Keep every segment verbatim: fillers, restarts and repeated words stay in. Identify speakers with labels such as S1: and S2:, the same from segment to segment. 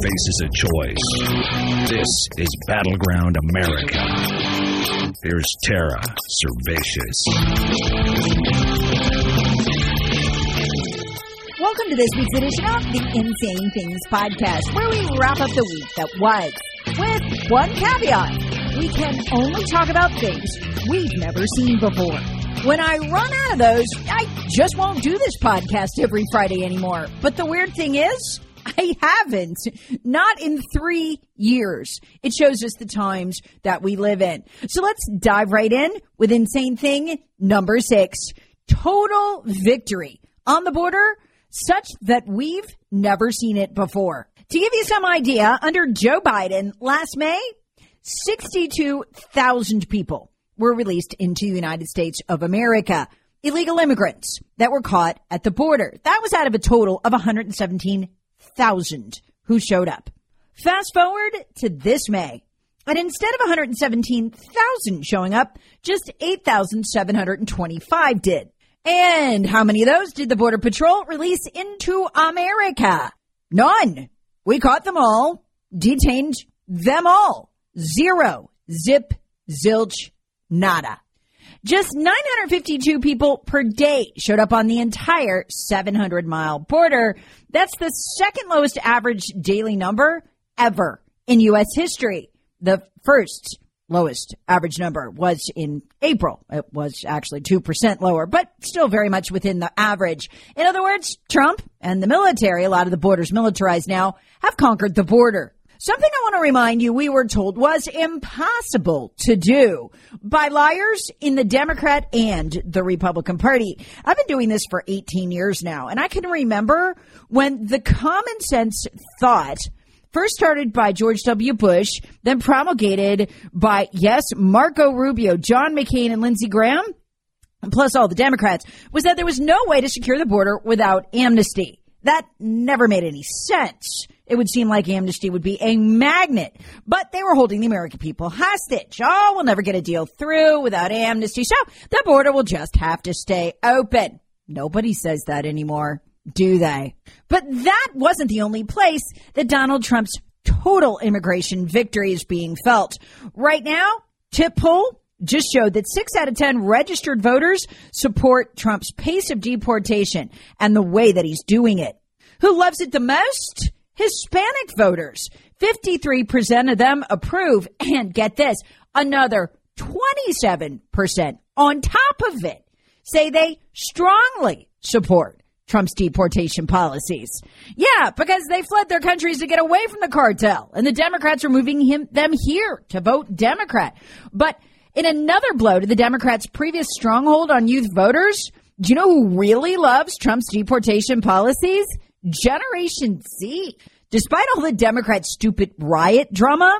S1: faces a choice. This is Battleground America. Here's Tara Servatius.
S2: Welcome to this week's edition of the Insane Things Podcast, where we wrap up the week that was, with one caveat. We can only talk about things we've never seen before. When I run out of those, I just won't do this podcast every Friday anymore. But the weird thing is, I haven't. Not in three years. It shows us the times that we live in. So let's dive right in with Insane Thing number six. Total victory on the border, such that we've never seen it before. To give you some idea, under Joe Biden last May, sixty-two thousand people were released into the United States of America. Illegal immigrants that were caught at the border. That was out of a total of one hundred seventeen thousand who showed up. Fast forward to this May, and instead of one hundred seventeen thousand showing up, just eight thousand seven hundred twenty-five did. And how many of those did the Border Patrol release into America? None. We caught them all, detained them all. Zero. Zip, zilch, nada. Just nine hundred fifty-two people per day showed up on the entire seven hundred mile border. That's the second lowest average daily number ever in U S history. The first lowest average number was in April. It was actually two percent lower, but still very much within the average. In other words, Trump and the military, a lot of the border's militarized now, have conquered the border. Something I want to remind you we were told was impossible to do by liars in the Democrat and the Republican Party. I've been doing this for eighteen years now, and I can remember when the common sense thought first started by George W. Bush, then promulgated by, yes, Marco Rubio, John McCain, and Lindsey Graham, plus all the Democrats, was that there was no way to secure the border without amnesty. That never made any sense. It would seem like amnesty would be a magnet, but they were holding the American people hostage. Oh, we'll never get a deal through without amnesty, so the border will just have to stay open. Nobody says that anymore, do they? But that wasn't the only place that Donald Trump's total immigration victory is being felt. Right now, tip poll just showed that six out of ten registered voters support Trump's pace of deportation and the way that he's doing it. Who loves it the most? Hispanic voters. fifty-three percent of them approve. And get this, another twenty-seven percent on top of it say they strongly support Trump's deportation policies. Yeah, because they fled their countries to get away from the cartel, and the Democrats are moving him, them here to vote Democrat. But in another blow to the Democrats' previous stronghold on youth voters, do you know who really loves Trump's deportation policies? Generation Z. Despite all the Democrat stupid riot drama,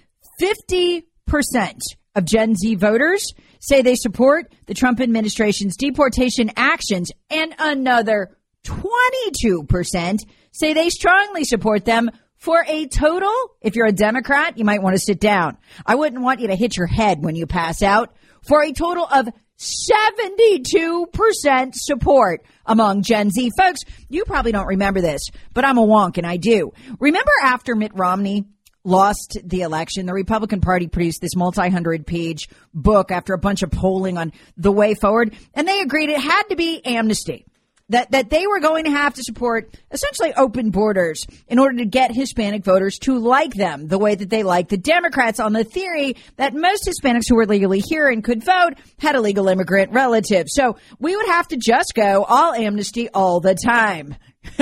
S2: fifty percent of Gen Z voters say they support the Trump administration's deportation actions, and another twenty-two percent say they strongly support them, for a total, if you're a Democrat, you might want to sit down. I wouldn't want you to hit your head when you pass out, for a total of seventy-two percent support among Gen Z. Folks, you probably don't remember this, but I'm a wonk and I do. Remember after Mitt Romney lost the election, the Republican Party produced this multi-hundred page book after a bunch of polling on the way forward, and they agreed it had to be amnesty. That that they were going to have to support essentially open borders in order to get Hispanic voters to like them the way that they like the Democrats, on the theory that most Hispanics who were legally here and could vote had illegal immigrant relatives. So we would have to just go all amnesty all the time.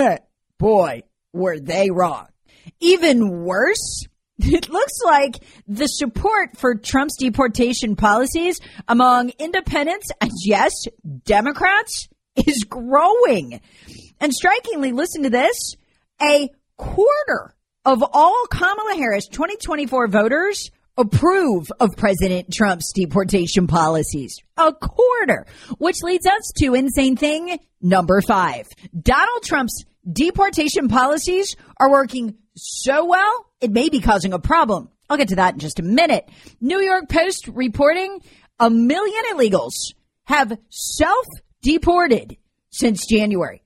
S2: Boy, were they wrong. Even worse, it looks like the support for Trump's deportation policies among independents and, yes, Democrats is growing. And strikingly, listen to this, a quarter of all Kamala Harris twenty twenty-four voters approve of President Trump's deportation policies. A quarter, which leads us to insane thing number five. Donald Trump's deportation policies are working so well, it may be causing a problem. I'll get to that in just a minute. New York Post reporting a million illegals have self deported since January.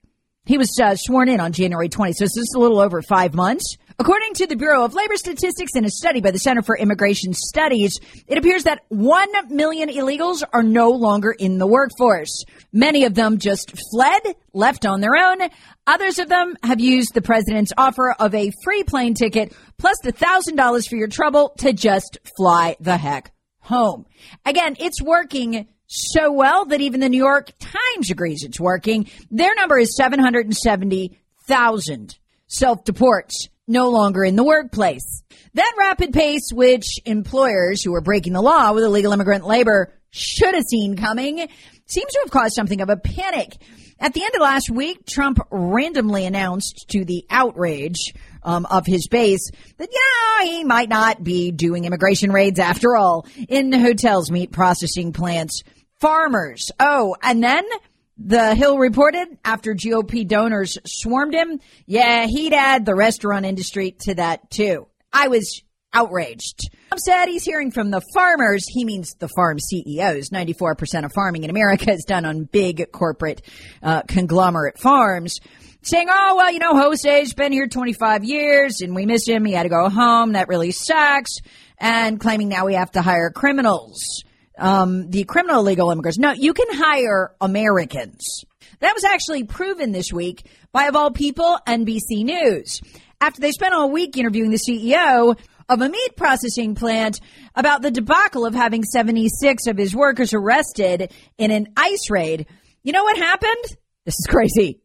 S2: He was uh, sworn in on January twentieth, so this is a little over five months. According to the Bureau of Labor Statistics in a study by the Center for Immigration Studies, it appears that one million illegals are no longer in the workforce. Many of them just fled, left on their own. Others of them have used the president's offer of a free plane ticket plus the one thousand dollars for your trouble to just fly the heck home. Again, it's working so well that even the New York Times agrees it's working. Their number is seven hundred seventy thousand self-deports no longer in the workplace. That rapid pace, which employers who are breaking the law with illegal immigrant labor should have seen coming, seems to have caused something of a panic. At the end of last week, Trump randomly announced to the outrage um, of his base that, yeah, he might not be doing immigration raids after all in hotels, meat processing plants, farmers. Oh, and then The Hill reported after G O P donors swarmed him, yeah, he'd add the restaurant industry to that too. I was outraged. Trump said he's hearing from the farmers. He means the farm C E Os. ninety-four percent of farming in America is done on big corporate uh, conglomerate farms. Saying, oh, well, you know, Jose's been here twenty-five years and we miss him. He had to go home. That really sucks. And claiming now we have to hire criminals. Um, the criminal illegal immigrants. No, you can hire Americans. That was actually proven this week by, of all people, N B C News. After they spent all week interviewing the C E O of a meat processing plant about the debacle of having seventy-six of his workers arrested in an ICE raid. You know what happened? This is crazy.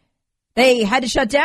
S2: They had to shut down?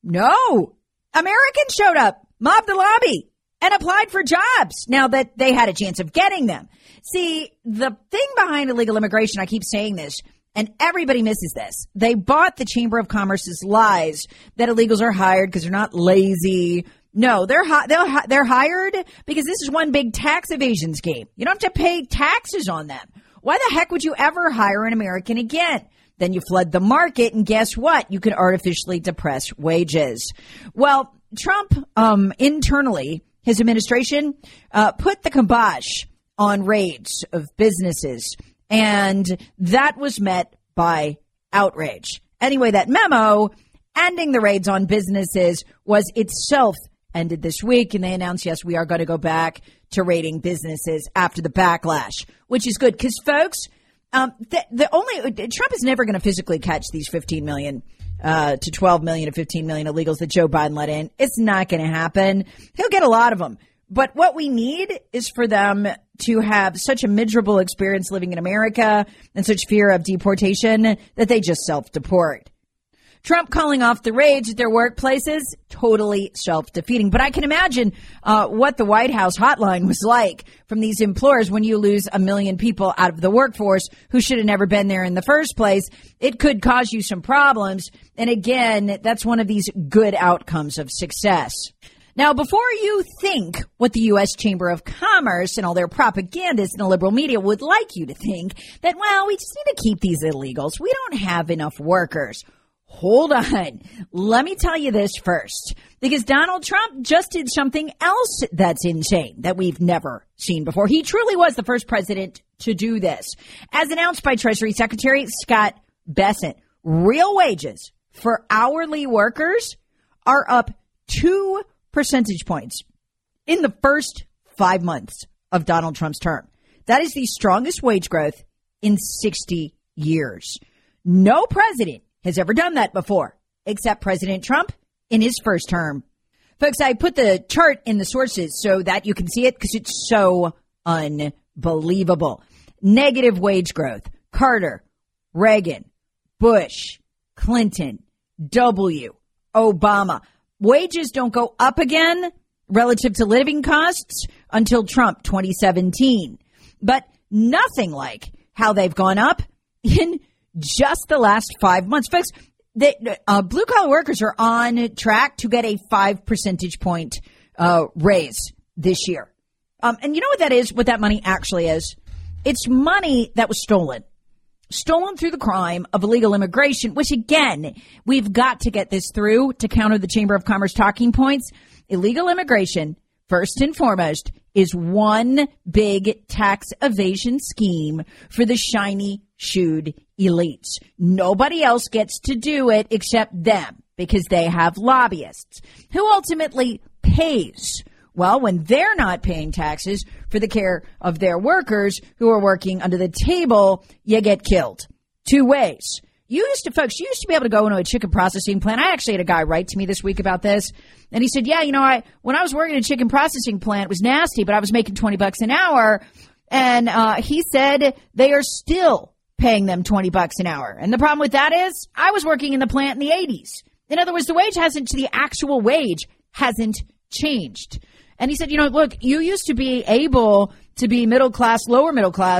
S2: No. Americans showed up, mobbed the lobby, and applied for jobs now that they had a chance of getting them. See, the thing behind illegal immigration, I keep saying this, and everybody misses this. They bought the Chamber of Commerce's lies that illegals are hired because they're not lazy. No, they're hi- they're, they're hired because this is one big tax evasion scheme. You don't have to pay taxes on them. Why the heck would you ever hire an American again? Then you flood the market, and guess what? You could artificially depress wages. Well, Trump, um, internally, his administration, uh, put the kibosh on raids of businesses, and that was met by outrage. Anyway, that memo ending the raids on businesses was itself ended this week, and they announced, yes, we are going to go back to raiding businesses after the backlash, which is good because, folks, um, the, the only Trump is never going to physically catch these fifteen million uh, to twelve million to fifteen million illegals that Joe Biden let in. It's not going to happen. He'll get a lot of them. But what we need is for them to have such a miserable experience living in America and such fear of deportation that they just self-deport. Trump calling off the raids at their workplaces, totally self-defeating. But I can imagine uh, what the White House hotline was like from these employers when you lose a million people out of the workforce who should have never been there in the first place. It could cause you some problems. And again, that's one of these good outcomes of success. Now, before you think what the U S Chamber of Commerce and all their propagandists and the liberal media would like you to think, that, well, we just need to keep these illegals. We don't have enough workers. Hold on. Let me tell you this first, because Donald Trump just did something else that's insane that we've never seen before. He truly was the first president to do this. As announced by Treasury Secretary Scott Bessent, real wages for hourly workers are up two percentage points in the first five months of Donald Trump's term. That is the strongest wage growth in sixty years. No president has ever done that before, except President Trump in his first term. Folks, I put the chart in the sources so that you can see it because it's so unbelievable. Negative wage growth. Carter, Reagan, Bush, Clinton, W, Obama. Wages don't go up again relative to living costs until Trump twenty seventeen. But nothing like how they've gone up in just the last five months. Folks, the uh, blue-collar workers are on track to get a five percentage point uh, raise this year. Um, and you know what that is, what that money actually is? It's money that was stolen. Stolen through the crime of illegal immigration, which, again, we've got to get this through to counter the Chamber of Commerce talking points. Illegal immigration, first and foremost, is one big tax evasion scheme for the shiny shoed elites. Nobody else gets to do it except them because they have lobbyists. Who ultimately pays? Well, when they're not paying taxes for the care of their workers who are working under the table, you get killed. Two ways. You used to, folks, you used to be able to go into a chicken processing plant. I actually had a guy write to me this week about this. And he said, yeah, you know, I when I was working in a chicken processing plant, it was nasty, but I was making twenty bucks an hour. And uh, he said they are still paying them twenty bucks an hour. And the problem with that is I was working in the plant in the eighties. In other words, the wage hasn't, the actual wage hasn't changed. And he said, you know, look, you used to be able to be middle class, lower middle class,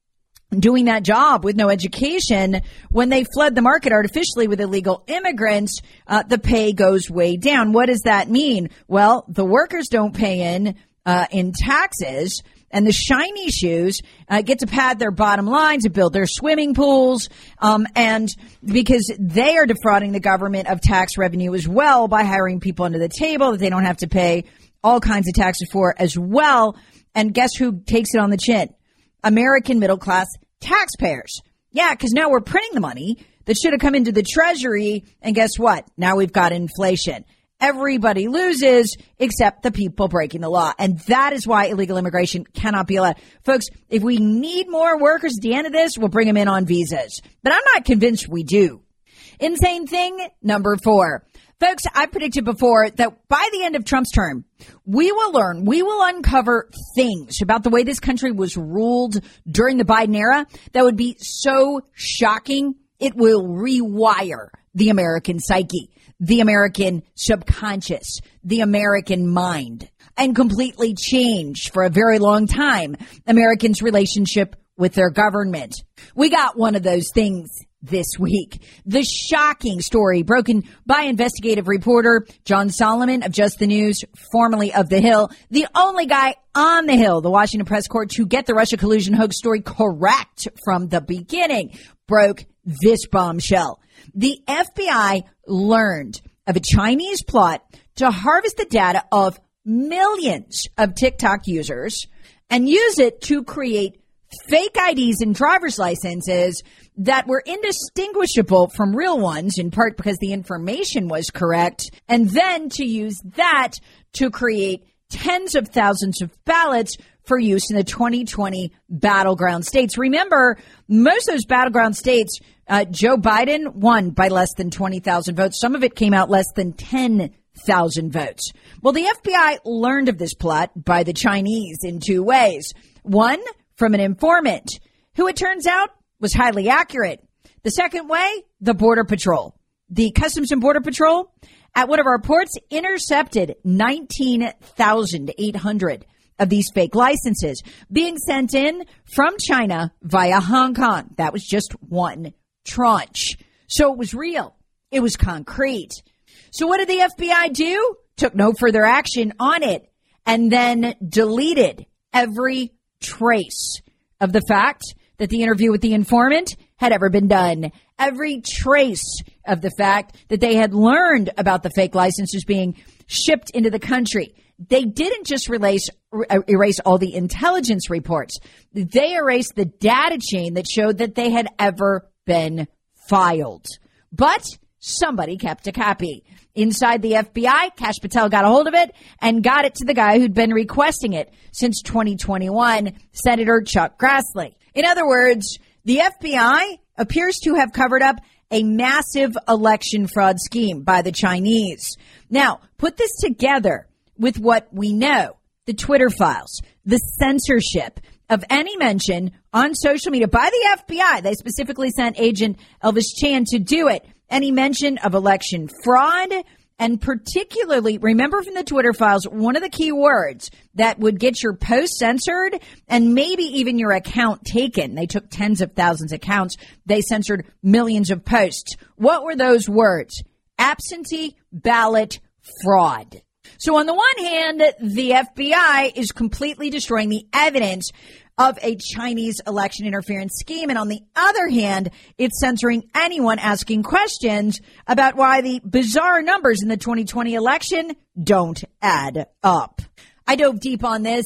S2: doing that job with no education. When they flood the market artificially with illegal immigrants, uh, the pay goes way down. What does that mean? Well, the workers don't pay in uh, in taxes, and the shiny shoes uh, get to pad their bottom lines and build their swimming pools. Um, and because they are defrauding the government of tax revenue as well by hiring people under the table that they don't have to pay all kinds of taxes for as well. And guess who takes it on the chin? American middle class taxpayers. Yeah, because now we're printing the money that should have come into the Treasury. And guess what? Now we've got inflation. Everybody loses except the people breaking the law. And that is why illegal immigration cannot be allowed. Folks, if we need more workers at the end of this, we'll bring them in on visas. But I'm not convinced we do. Insane thing number four. Folks, I predicted before that by the end of Trump's term, we will learn, we will uncover things about the way this country was ruled during the Biden era that would be so shocking, it will rewire the American psyche, the American subconscious, the American mind, and completely change for a very long time Americans' relationship with their government. We got one of those things this week. The shocking story broken by investigative reporter John Solomon of Just the News, formerly of The Hill, the only guy on The Hill, the Washington press corps, to get the Russia collusion hoax story correct from the beginning, broke this bombshell. The F B I learned of a Chinese plot to harvest the data of millions of TikTok users and use it to create fake I Ds and driver's licenses that were indistinguishable from real ones, in part because the information was correct, and then to use that to create tens of thousands of ballots for use in the twenty twenty battleground states. Remember, most of those battleground states, uh, Joe Biden won by less than twenty thousand votes. Some of it came out less than ten thousand votes. Well, the F B I learned of this plot by the Chinese in two ways. One, from an informant who, it turns out, was highly accurate. The second way, the Border Patrol. The Customs and Border Patrol at one of our ports intercepted nineteen thousand eight hundred of these fake licenses being sent in from China via Hong Kong. That was just one tranche. So it was real. It was concrete. So what did the F B I do? Took no further action on it and then deleted every trace of the fact that the interview with the informant had ever been done. Every trace of the fact that they had learned about the fake licenses being shipped into the country. They didn't just erase, erase all the intelligence reports. They erased the data chain that showed that they had ever been filed. But somebody kept a copy. Inside the F B I, Kash Patel got a hold of it and got it to the guy who'd been requesting it since twenty twenty-one, Senator Chuck Grassley. In other words, the F B I appears to have covered up a massive election fraud scheme by the Chinese. Now, put this together with what we know, the Twitter files, the censorship of any mention on social media by the F B I. They specifically sent Agent Elvis Chan to do it. Any mention of election fraud, and particularly, remember from the Twitter files, one of the key words that would get your post censored and maybe even your account taken. They took tens of thousands of accounts. They censored millions of posts. What were those words? Absentee ballot fraud. So on the one hand, the F B I is completely destroying the evidence of a Chinese election interference scheme. And on the other hand, it's censoring anyone asking questions about why the bizarre numbers in the twenty twenty election don't add up. I dove deep on this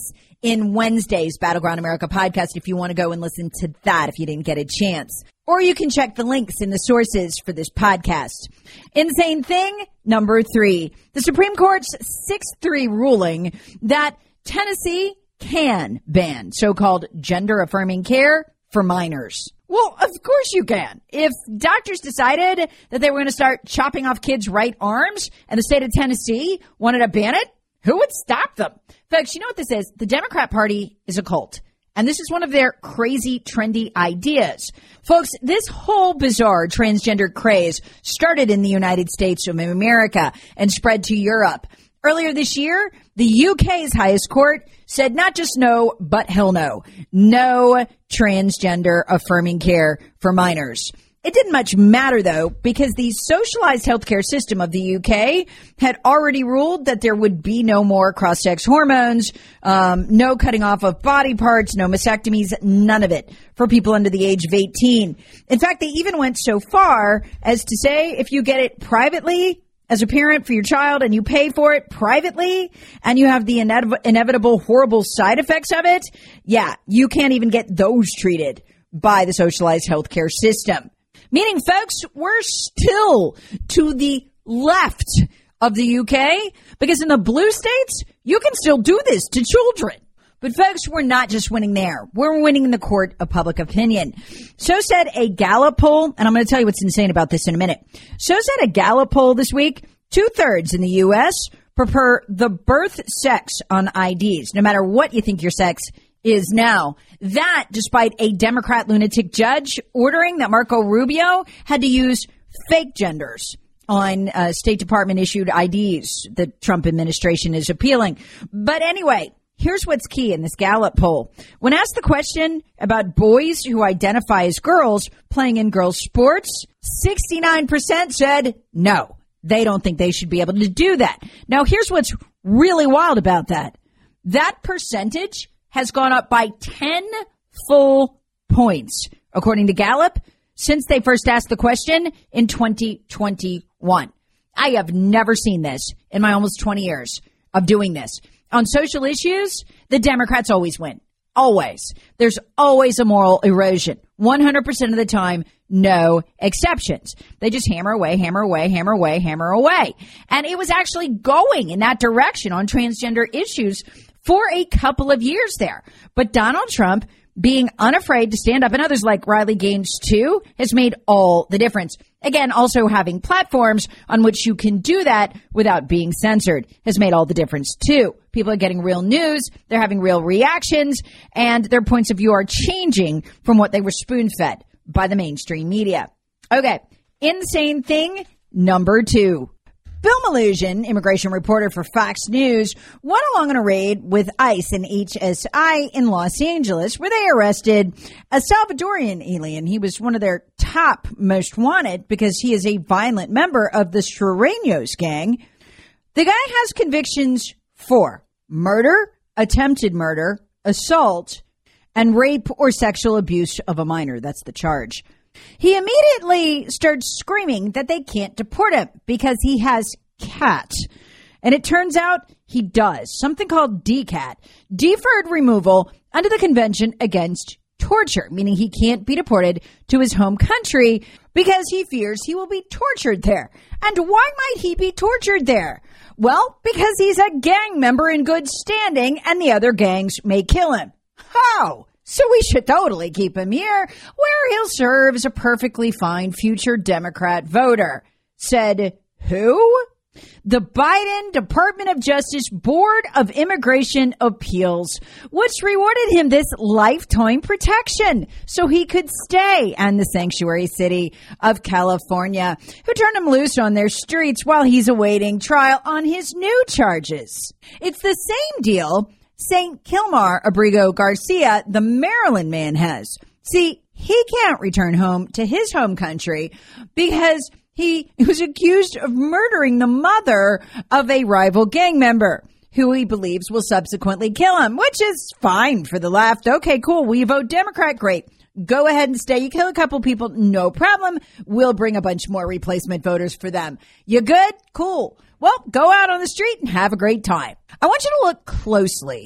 S2: in Wednesday's Battleground America podcast if you want to go and listen to that if you didn't get a chance. Or you can check the links in the sources for this podcast. Insane thing number three, the Supreme Court's six three ruling that Tennessee can ban so-called gender-affirming care for minors. Well, of course you can. If doctors decided that they were going to start chopping off kids' right arms and the state of Tennessee wanted to ban it, who would stop them? Folks, you know what this is? The Democrat Party is a cult. And this is one of their crazy, trendy ideas. Folks, this whole bizarre transgender craze started in the United States of America and spread to Europe. Earlier this year, the U K's highest court said not just no, but hell no. No transgender affirming care for minors. It didn't much matter, though, because the socialized healthcare system of the U K had already ruled that there would be no more cross-sex hormones, um, no cutting off of body parts, no mastectomies, none of it for people under the age of eighteen. In fact, they even went so far as to say if you get it privately as a parent for your child and you pay for it privately and you have the inev- inevitable horrible side effects of it, yeah, you can't even get those treated by the socialized healthcare system. Meaning, folks, we're still to the left of the U K because in the blue states, you can still do this to children. But, folks, we're not just winning there. We're winning in the court of public opinion. So said a Gallup poll, and I'm going to tell you what's insane about this in a minute. So said a Gallup poll this week, two-thirds in the U S prefer the birth sex on I Ds, no matter what you think your sex is now. That, despite a Democrat lunatic judge ordering that Marco Rubio had to use fake genders on uh, State Department issued I Ds the Trump administration is appealing. But anyway, here's what's key in this Gallup poll. When asked the question about boys who identify as girls playing in girls' sports, sixty-nine percent said no, they don't think they should be able to do that. Now, here's what's really wild about that. That percentage has gone up by ten full points, according to Gallup, since they first asked the question in twenty twenty-one. I have never seen this in my almost twenty years of doing this. On social issues, the Democrats always win. Always. There's always a moral erosion. one hundred percent of the time, no exceptions. They just hammer away, hammer away, hammer away, hammer away. And it was actually going in that direction on transgender issues for a couple of years there. But Donald Trump, being unafraid to stand up, and others like Riley Gaines too, has made all the difference. Again, also having platforms on which you can do that without being censored has made all the difference too. People are getting real news, they're having real reactions, and their points of view are changing from what they were spoon-fed by the mainstream media. Okay, insane thing number two. Bill Melugin, immigration reporter for Fox News, went along on a raid with ICE and H S I in Los Angeles, where they arrested a Salvadorian alien. He was one of their top most wanted because he is a violent member of the Sureños gang. The guy has convictions for murder, attempted murder, assault, and rape or sexual abuse of a minor. That's the charge. He immediately starts screaming that they can't deport him because he has cat. And it turns out he does. Something called D CAT, deferred removal under the Convention Against Torture, meaning he can't be deported to his home country because he fears he will be tortured there. And why might he be tortured there? Well, because he's a gang member in good standing and the other gangs may kill him. How? So we should totally keep him here, where he'll serve as a perfectly fine future Democrat voter. Said who? The Biden Department of Justice Board of Immigration Appeals, which rewarded him this lifetime protection so he could stay in the sanctuary city of California, who turned him loose on their streets while he's awaiting trial on his new charges. It's the same deal Saint Kilmar Abrigo Garcia, the Maryland man, has. See, he can't return home to his home country because he was accused of murdering the mother of a rival gang member who he believes will subsequently kill him, which is fine for the left. Okay, cool. Will you vote Democrat? Great. Go ahead and stay. You kill a couple people, no problem. We'll bring a bunch more replacement voters for them. You good? Cool. Well, go out on the street and have a great time. I want you to look closely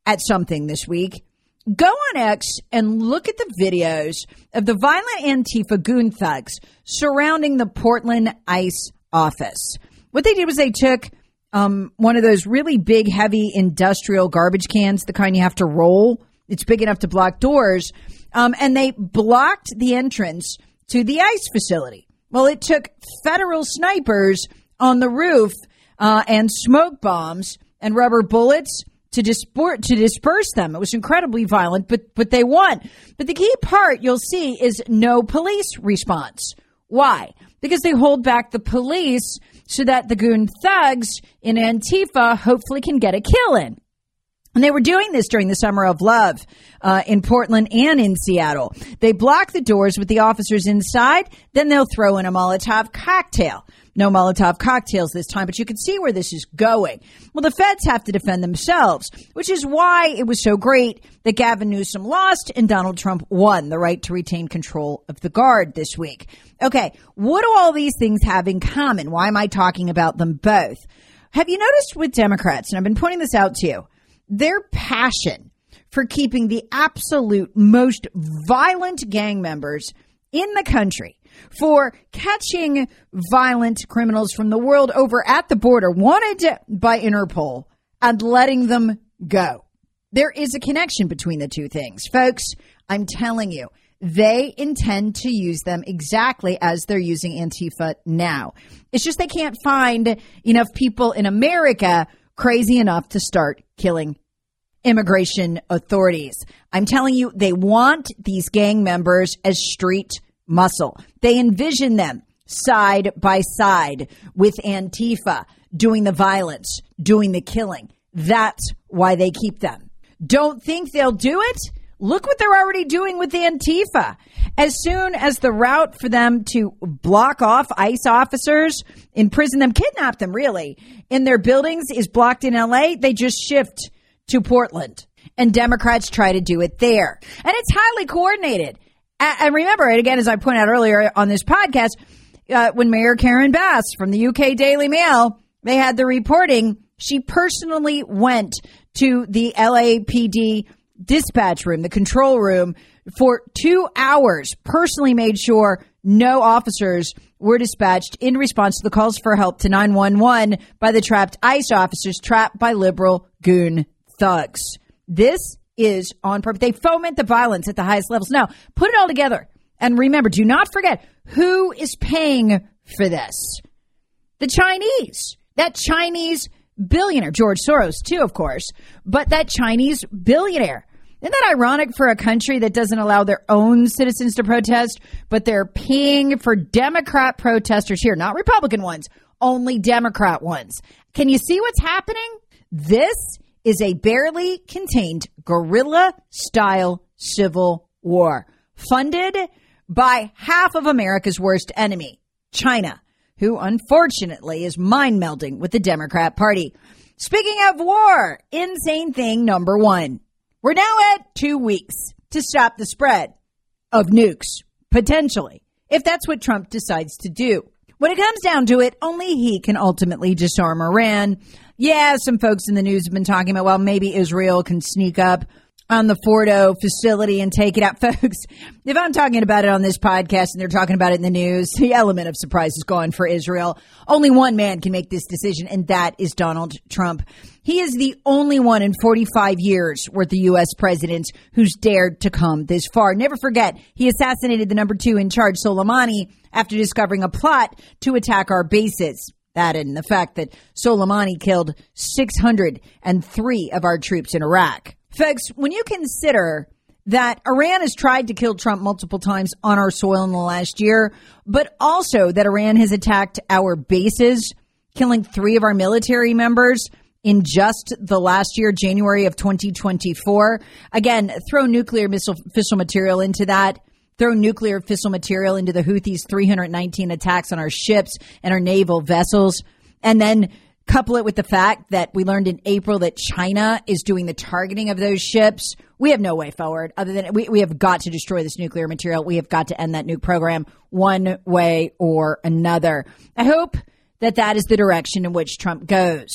S2: at something this week. Go on X and look at the videos of the violent Antifa goon thugs surrounding the Portland ICE office. What they did was they took um, one of those really big, heavy industrial garbage cans, the kind you have to roll. It's big enough to block doors. Um, and they blocked the entrance to the ICE facility. Well, it took federal snipers on the roof uh, and smoke bombs and rubber bullets to disport, to disperse them. It was incredibly violent, but but they won. But the key part you'll see is no police response. Why? Because they hold back the police so that the goon thugs in Antifa hopefully can get a kill in. And they were doing this during the Summer of Love uh, in Portland and in Seattle. They block the doors with the officers inside, then they'll throw in a Molotov cocktail. No Molotov cocktails this time, but you can see where this is going. Well, the feds have to defend themselves, which is why it was so great that Gavin Newsom lost and Donald Trump won the right to retain control of the Guard this week. Okay, what do all these things have in common? Why am I talking about them both? Have you noticed with Democrats, and I've been pointing this out to you, their passion for keeping the absolute most violent gang members in the country, for catching violent criminals from the world over at the border, wanted by Interpol, and letting them go. There is a connection between the two things. Folks, I'm telling you, they intend to use them exactly as they're using Antifa now. It's just they can't find enough people in America crazy enough to start killing immigration authorities. I'm telling you, they want these gang members as street muscle. They envision them side by side with Antifa, doing the violence, doing the killing. That's why they keep them. Don't think they'll do it? Look what they're already doing with Antifa. As soon as the route for them to block off ICE officers, imprison them, kidnap them really, in their buildings is blocked in L A, they just shift to Portland. And Democrats try to do it there. And it's highly coordinated. And remember, again, as I pointed out earlier on this podcast, uh, when Mayor Karen Bass from the U K Daily Mail, they had the reporting, she personally went to the L A P D dispatch room, the control room, for two hours, personally made sure no officers were dispatched in response to the calls for help to nine one one by the trapped ICE officers trapped by liberal goon thugs. This is on purpose. They foment the violence at the highest levels. Now, put it all together. And remember, do not forget who is paying for this. The Chinese. That Chinese billionaire. George Soros, too, of course. But that Chinese billionaire. Isn't that ironic for a country that doesn't allow their own citizens to protest, but they're paying for Democrat protesters here, not Republican ones, only Democrat ones. Can you see what's happening? This is a barely contained guerrilla-style civil war funded by half of America's worst enemy, China, who unfortunately is mind-melding with the Democrat Party. Speaking of war, insane thing number one. We're now at two weeks to stop the spread of nukes, potentially, if that's what Trump decides to do. When it comes down to it, only he can ultimately disarm Iran. Yeah, some folks in the news have been talking about, well, maybe Israel can sneak up on the Fordo facility and take it out. Folks, if I'm talking about it on this podcast and they're talking about it in the news, the element of surprise is gone for Israel. Only one man can make this decision, and that is Donald Trump. He is the only one in forty-five years worth the U S president who's dared to come this far. Never forget, he assassinated the number two in charge, Soleimani, after discovering a plot to attack our bases. That and the fact that Soleimani killed six hundred three of our troops in Iraq. Folks, when you consider that Iran has tried to kill Trump multiple times on our soil in the last year, but also that Iran has attacked our bases, killing three of our military members in just the last year, January of twenty twenty-four. Again, throw nuclear missile fissile material into that. Throw nuclear fissile material into the Houthis' three hundred nineteen attacks on our ships and our naval vessels. And then couple it with the fact that we learned in April that China is doing the targeting of those ships. We have no way forward other than we, we have got to destroy this nuclear material. We have got to end that nuke program one way or another. I hope that that is the direction in which Trump goes.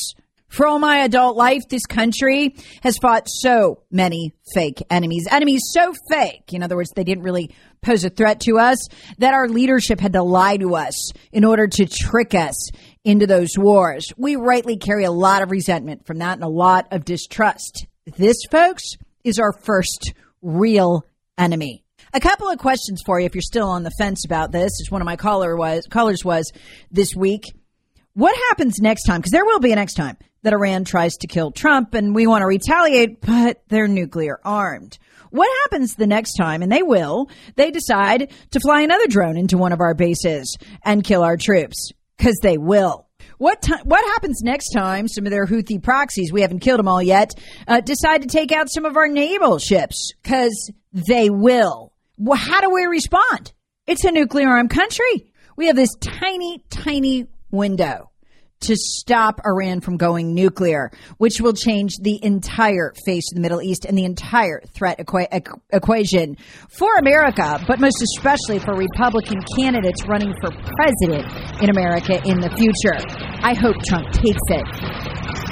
S2: For all my adult life, this country has fought so many fake enemies. Enemies so fake, in other words, they didn't really pose a threat to us, that our leadership had to lie to us in order to trick us into those wars. We rightly carry a lot of resentment from that and a lot of distrust. This, folks, is our first real enemy. A couple of questions for you if you're still on the fence about this, as one of my caller was, callers was this week. What happens next time? Because there will be a next time that Iran tries to kill Trump and we want to retaliate, but they're nuclear armed. What happens the next time, and they will, they decide to fly another drone into one of our bases and kill our troops? Because they will. What t- what happens next time some of their Houthi proxies, we haven't killed them all yet, uh, decide to take out some of our naval ships? Because they will. Well, how do we respond? It's a nuclear armed country. We have this tiny, tiny window to stop Iran from going nuclear, which will change the entire face of the Middle East and the entire threat equa- equ- equation for America, but most especially for Republican candidates running for president in America in the future. I hope Trump takes it.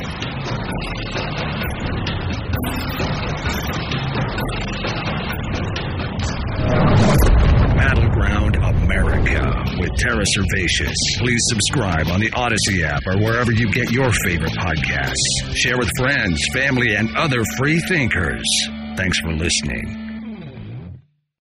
S1: Battleground America with Tara Servatius. Please subscribe on the Odyssey app or wherever you get your favorite podcasts. Share with friends, family, and other free thinkers. Thanks for listening.